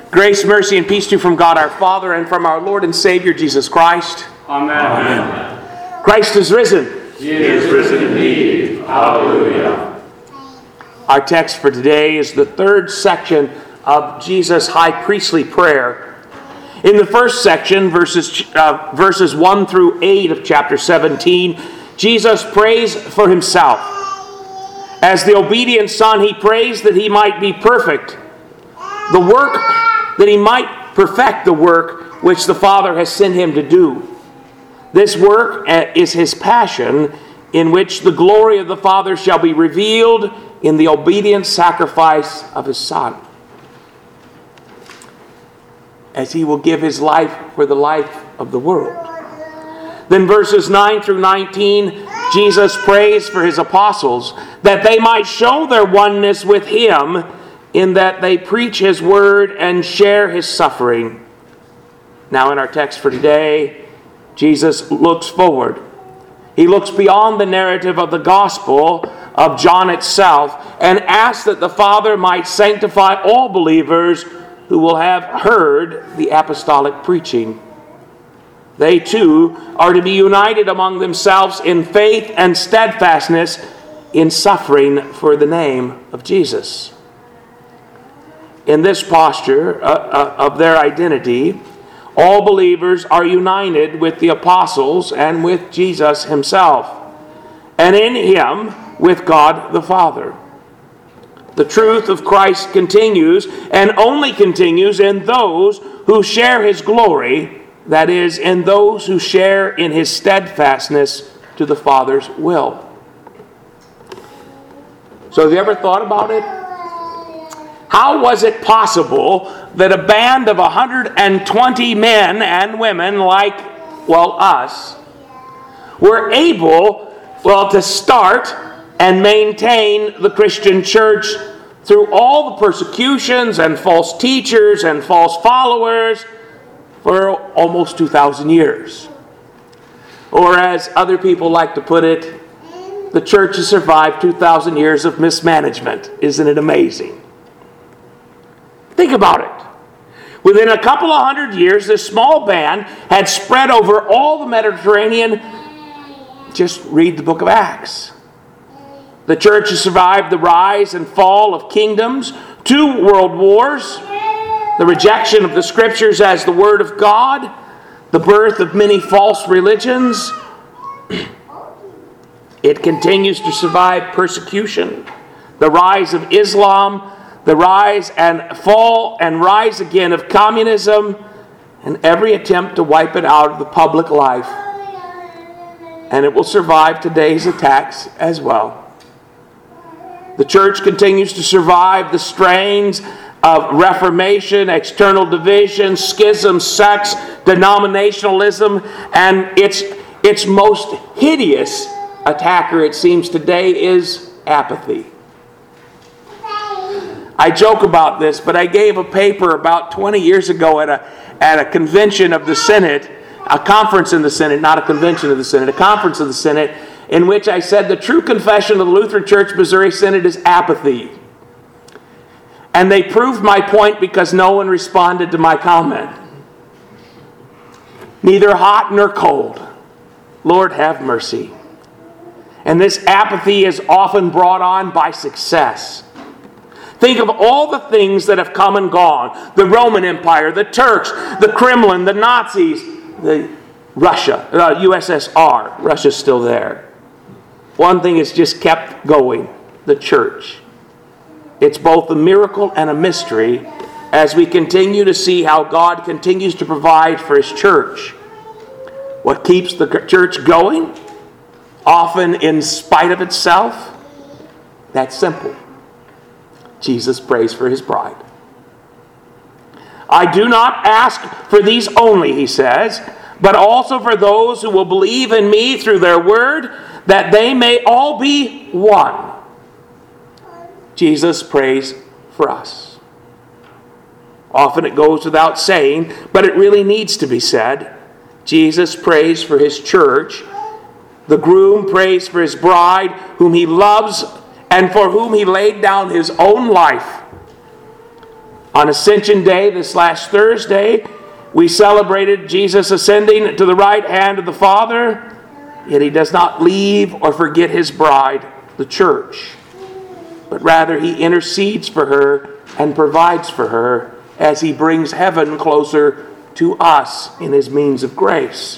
Grace, mercy, and peace to you from God our Father and from our Lord and Savior Jesus Christ. Amen. Amen. Christ is risen. He is risen indeed. Hallelujah. Our text for today is the third section of Jesus' high priestly prayer. In the first section, verses 1 through 8 of chapter 17, Jesus prays for himself. As the obedient Son, he prays that he might be perfect. That he might perfect the work which the Father has sent him to do. This work is his passion, in which the glory of the Father shall be revealed in the obedient sacrifice of his Son, as he will give his life for the life of the world. Then verses 9 through 19, Jesus prays for his apostles that they might show their oneness with him in that they preach his word and share his suffering. Now in our text for today, Jesus looks forward. He looks beyond the narrative of the gospel of John itself and asks that the Father might sanctify all believers who will have heard the apostolic preaching. They too are to be united among themselves in faith and steadfastness in suffering for the name of Jesus. In this posture of their identity, all believers are united with the apostles and with Jesus himself, and in him with God the Father. The truth of Christ continues and only continues in those who share his glory, that is, in those who share in his steadfastness to the Father's will. So have you ever thought about it? How was it possible that a band of 120 men and women like, us, were able, to start and maintain the Christian church through all the persecutions and false teachers and false followers for almost 2,000 years? Or as other people like to put it, the church has survived 2,000 years of mismanagement. Isn't it amazing? Think about it. Within a couple of hundred years, this small band had spread over all the Mediterranean. Just read the book of Acts. The church has survived the rise and fall of kingdoms, 2 world wars, the rejection of the scriptures as the word of God, the birth of many false religions. It continues to survive persecution, the rise of Islam, the rise and fall and rise again of communism, and every attempt to wipe it out of the public life. And it will survive today's attacks as well. The church continues to survive the strains of Reformation, external division, schism, sects, denominationalism, and its most hideous attacker, it seems today, is apathy. I joke about this, but I gave a paper about 20 years ago at a convention of the Synod, a conference in the Synod, not a convention of the Synod, a conference of the Synod, in which I said the true confession of the Lutheran Church Missouri Synod is apathy. And they proved my point because no one responded to my comment. Neither hot nor cold. Lord have mercy. And this apathy is often brought on by success. Think of all the things that have come and gone. The Roman Empire, the Turks, the Kremlin, the Nazis, Russia, USSR. Russia's still there. One thing has just kept going, the church. It's both a miracle and a mystery as we continue to see how God continues to provide for his church. What keeps the church going, often in spite of itself? That's simple. Jesus prays for his bride. I do not ask for these only, he says, but also for those who will believe in me through their word, that they may all be one. Jesus prays for us. Often it goes without saying, but it really needs to be said. Jesus prays for his church. The groom prays for his bride, whom he loves and for whom he laid down his own life. On Ascension Day, this last Thursday, we celebrated Jesus ascending to the right hand of the Father, yet he does not leave or forget his bride, the church, but rather he intercedes for her and provides for her as he brings heaven closer to us in his means of grace.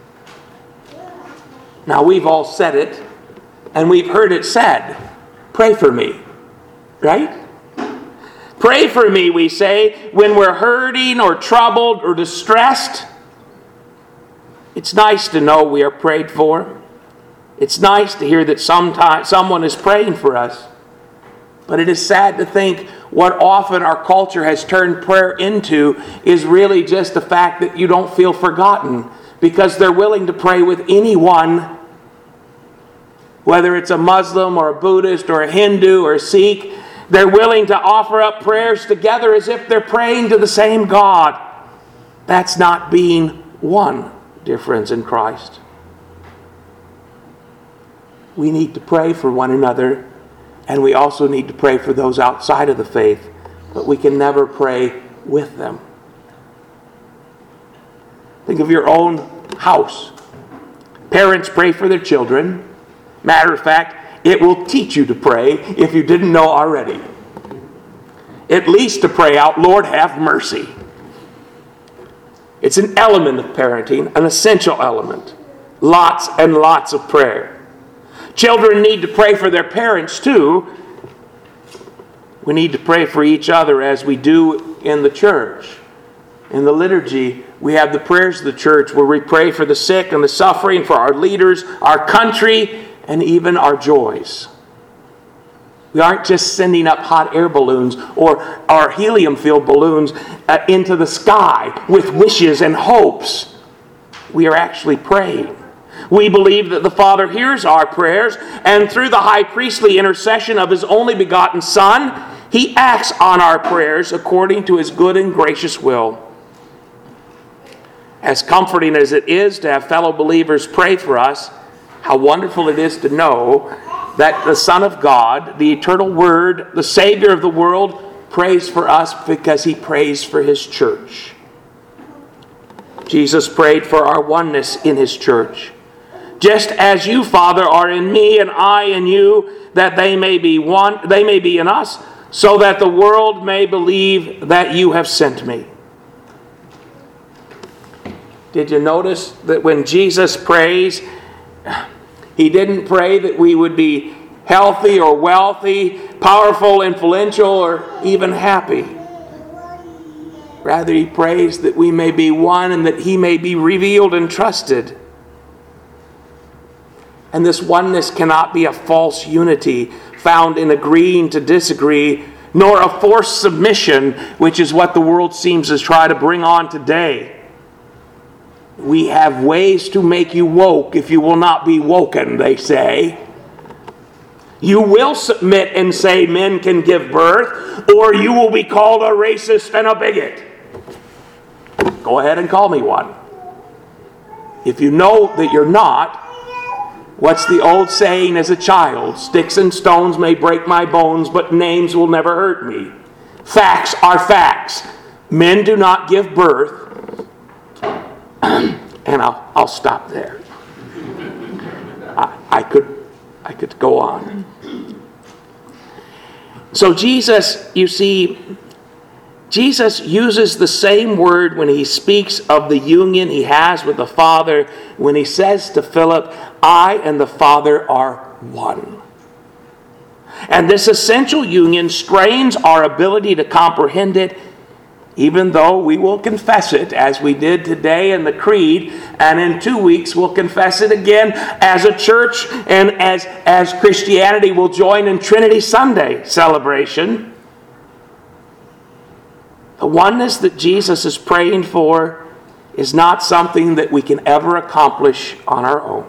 Now, we've all said it, and we've heard it said, pray for me, right? Pray for me, we say, when we're hurting or troubled or distressed. It's nice to know we are prayed for. It's nice to hear that someone is praying for us. But it is sad to think what often our culture has turned prayer into is really just the fact that you don't feel forgotten, because they're willing to pray with anyone, whether it's a Muslim or a Buddhist or a Hindu or a Sikh. They're willing to offer up prayers together as if they're praying to the same God. That's not being one, dear friends in Christ. We need to pray for one another, and we also need to pray for those outside of the faith, but we can never pray with them. Think of your own house. Parents pray for their children. Matter of fact, it will teach you to pray if you didn't know already. At least to pray out, Lord, have mercy. It's an element of parenting, an essential element. Lots and lots of prayer. Children need to pray for their parents too. We need to pray for each other as we do in the church. In the liturgy, we have the prayers of the church where we pray for the sick and the suffering, for our leaders, our country, and even our joys. We aren't just sending up hot air balloons or our helium-filled balloons into the sky with wishes and hopes. We are actually praying. We believe that the Father hears our prayers, and through the high priestly intercession of his only begotten Son, he acts on our prayers according to his good and gracious will. As comforting as it is to have fellow believers pray for us, how wonderful it is to know that the Son of God, the eternal Word, the Savior of the world, prays for us because he prays for his church. Jesus prayed for our oneness in his church. Just as you, Father, are in me and I in you, that they may be one, they may be in us, so that the world may believe that you have sent me. Did you notice that when Jesus prays, he didn't pray that we would be healthy or wealthy, powerful, influential, or even happy. Rather, he prays that we may be one and that he may be revealed and trusted. And this oneness cannot be a false unity found in agreeing to disagree, nor a forced submission, which is what the world seems to try to bring on today. We have ways to make you woke if you will not be woken, they say. You will submit and say men can give birth, or you will be called a racist and a bigot. Go ahead and call me one. If you know that you're not, what's the old saying as a child? Sticks and stones may break my bones, but names will never hurt me. Facts are facts. Men do not give birth. And I'll stop there. I could go on. So Jesus, you see, Jesus uses the same word when he speaks of the union he has with the Father, when he says to Philip, I and the Father are one. And this essential union strains our ability to comprehend it, even though we will confess it as we did today in the Creed, and in 2 weeks we'll confess it again as a church and as Christianity will join in Trinity Sunday celebration. The oneness that Jesus is praying for is not something that we can ever accomplish on our own.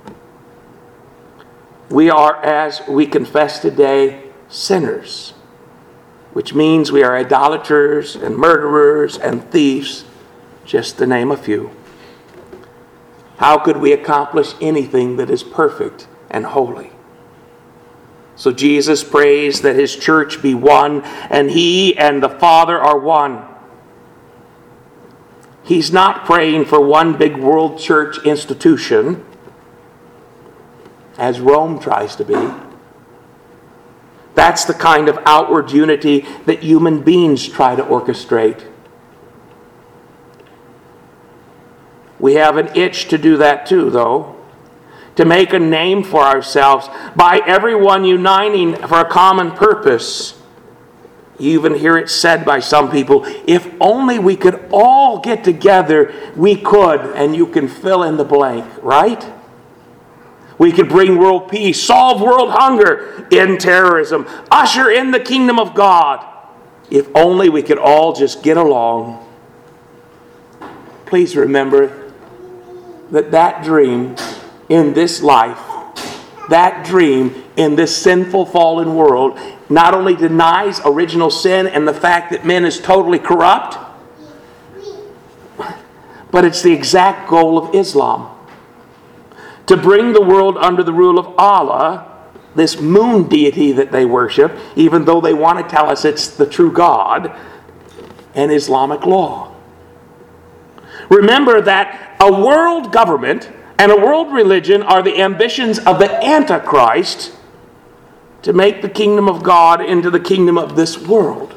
We are, as we confess today, sinners, which means we are idolaters and murderers and thieves, just to name a few. How could we accomplish anything that is perfect and holy? So Jesus prays that his church be one, and he and the Father are one. He's not praying for one big world church institution, as Rome tries to be. That's the kind of outward unity that human beings try to orchestrate. We have an itch to do that too, though. To make a name for ourselves by everyone uniting for a common purpose. You even hear it said by some people, if only we could all get together, we could, and you can fill in the blank, right? We could bring world peace, solve world hunger, end terrorism, usher in the kingdom of God. If only we could all just get along. Please remember that dream in this life, that dream in this sinful, fallen world, not only denies original sin and the fact that man is totally corrupt, but it's the exact goal of Islam. To bring the world under the rule of Allah, this moon deity that they worship, even though they want to tell us it's the true God, and Islamic law. Remember that a world government and a world religion are the ambitions of the Antichrist to make the kingdom of God into the kingdom of this world.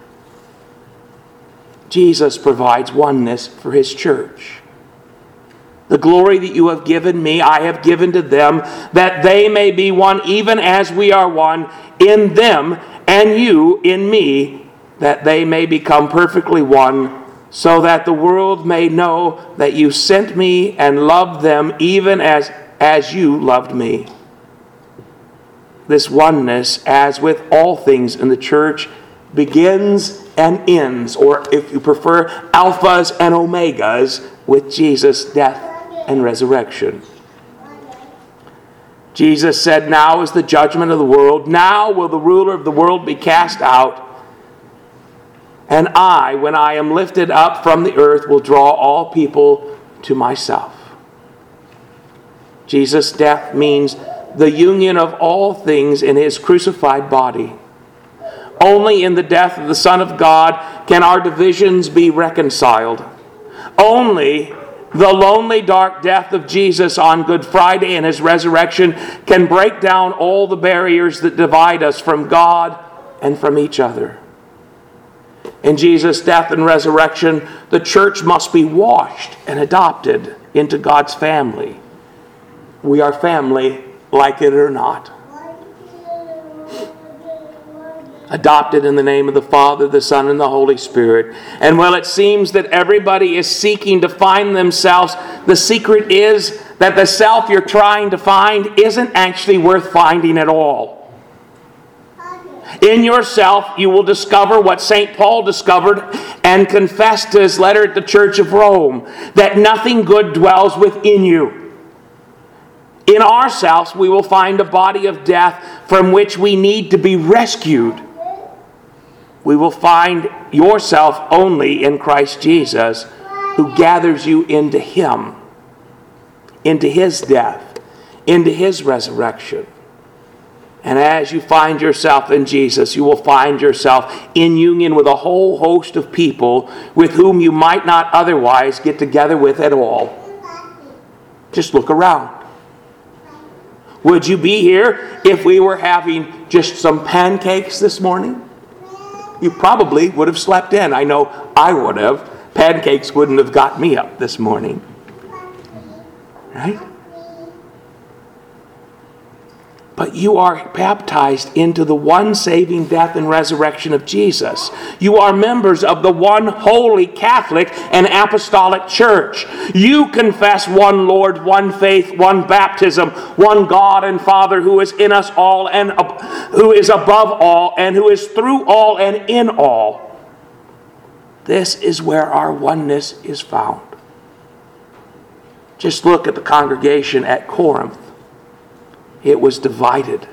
Jesus provides oneness for his church. The glory that you have given me, I have given to them, that they may be one even as we are one, in them and you in me, that they may become perfectly one, so that the world may know that you sent me and loved them even as you loved me. This oneness, as with all things in the church, begins and ends, or if you prefer, alphas and omegas, with Jesus' death and resurrection. Jesus said, now is the judgment of the world. Now will the ruler of the world be cast out. And I, when I am lifted up from the earth, will draw all people to myself. Jesus' death means the union of all things in his crucified body. Only in the death of the Son of God can our divisions be reconciled. Only the lonely, dark death of Jesus on Good Friday and his resurrection can break down all the barriers that divide us from God and from each other. In Jesus' death and resurrection, the church must be washed and adopted into God's family. We are family, like it or not. Adopted in the name of the Father, the Son, and the Holy Spirit. And while it seems that everybody is seeking to find themselves, the secret is that the self you're trying to find isn't actually worth finding at all. In yourself, you will discover what St. Paul discovered and confessed to his letter at the Church of Rome, that nothing good dwells within you. In ourselves, we will find a body of death from which we need to be rescued. We will find yourself only in Christ Jesus, who gathers you into him, into his death, into his resurrection. And as you find yourself in Jesus, you will find yourself in union with a whole host of people with whom you might not otherwise get together with at all. Just look around. Would you be here if we were having just some pancakes this morning? You probably would have slept in. I know I would have. Pancakes wouldn't have got me up this morning. Right? But you are baptized into the one saving death and resurrection of Jesus. You are members of the one holy Catholic and Apostolic Church. You confess one Lord, one faith, one baptism, one God and Father who is in us all and who is above all and who is through all and in all. This is where our oneness is found. Just look at the congregation at Corinth. It was divided.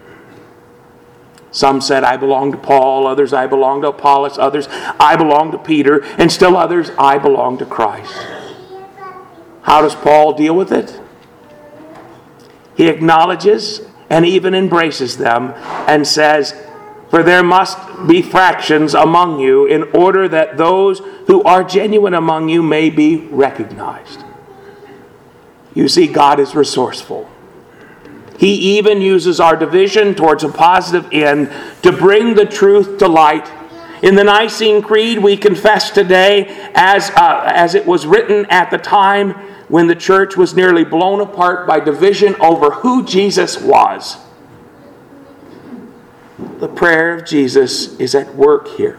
Some said, I belong to Paul. Others, I belong to Apollos. Others, I belong to Peter. And still others, I belong to Christ. How does Paul deal with it? He acknowledges and even embraces them and says, "For there must be fractions among you in order that those who are genuine among you may be recognized." You see, God is resourceful. He even uses our division towards a positive end to bring the truth to light. In the Nicene Creed, we confess today, as it was written at the time when the church was nearly blown apart by division over who Jesus was. The prayer of Jesus is at work here.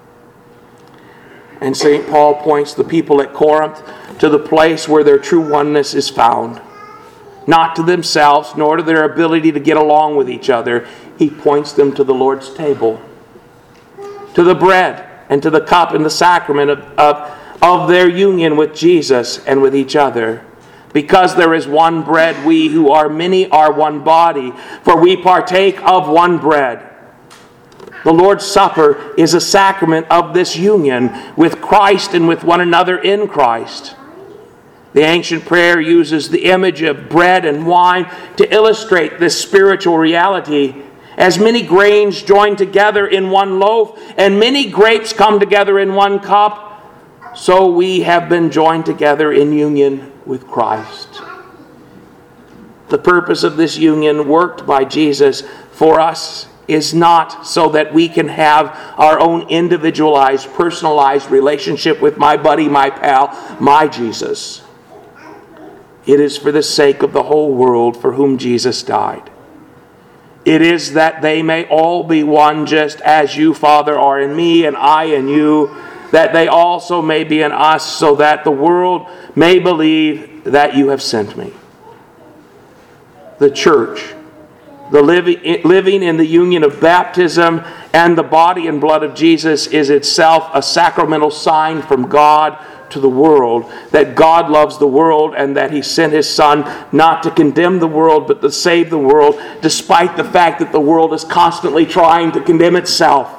And St. Paul points the people at Corinth to the place where their true oneness is found. Not to themselves, nor to their ability to get along with each other. He points them to the Lord's table, to the bread and to the cup and the sacrament of their union with Jesus and with each other. Because there is one bread, we who are many are one body, for we partake of one bread. The Lord's Supper is a sacrament of this union with Christ and with one another in Christ. The ancient prayer uses the image of bread and wine to illustrate this spiritual reality. As many grains join together in one loaf, and many grapes come together in one cup, so we have been joined together in union with Christ. The purpose of this union worked by Jesus for us is not so that we can have our own individualized, personalized relationship with my buddy, my pal, my Jesus. It is for the sake of the whole world for whom Jesus died. It is that they may all be one, just as you, Father, are in me and I in you, that they also may be in us, so that the world may believe that you have sent me. The church, the living in the union of baptism and the body and blood of Jesus, is itself a sacramental sign from God to the world, that God loves the world and that He sent His Son not to condemn the world but to save the world, despite the fact that the world is constantly trying to condemn itself.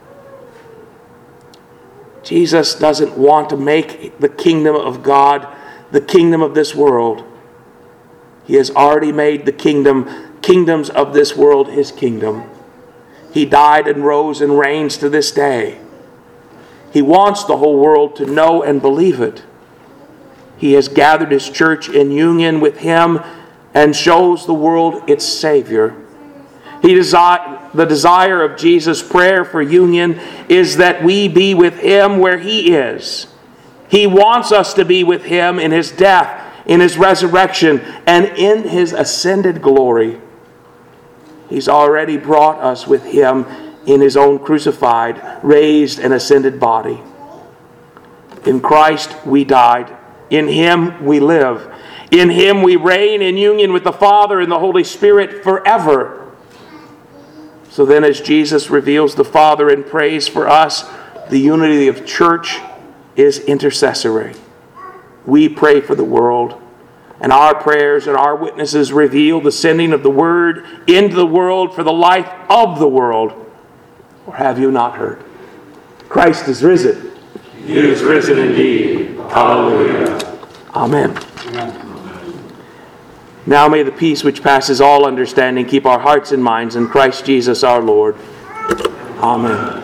Jesus doesn't want to make the kingdom of God the kingdom of this world. He has already made the kingdoms of this world His kingdom. He died and rose and reigns to this day. He wants the whole world to know and believe it. He has gathered His church in union with Him and shows the world its Savior. The desire of Jesus' prayer for union is that we be with Him where He is. He wants us to be with Him in His death, in His resurrection, and in His ascended glory. He's already brought us with Him in His own crucified, raised, and ascended body. In Christ we died. In Him we live. In Him we reign in union with the Father and the Holy Spirit forever. So then, as Jesus reveals the Father and prays for us, the unity of church is intercessory. We pray for the world, and our prayers and our witnesses reveal the sending of the Word into the world for the life of the world. Or have you not heard? Christ is risen. He is risen indeed. Hallelujah. Amen. Now may the peace which passes all understanding keep our hearts and minds in Christ Jesus our Lord. Amen.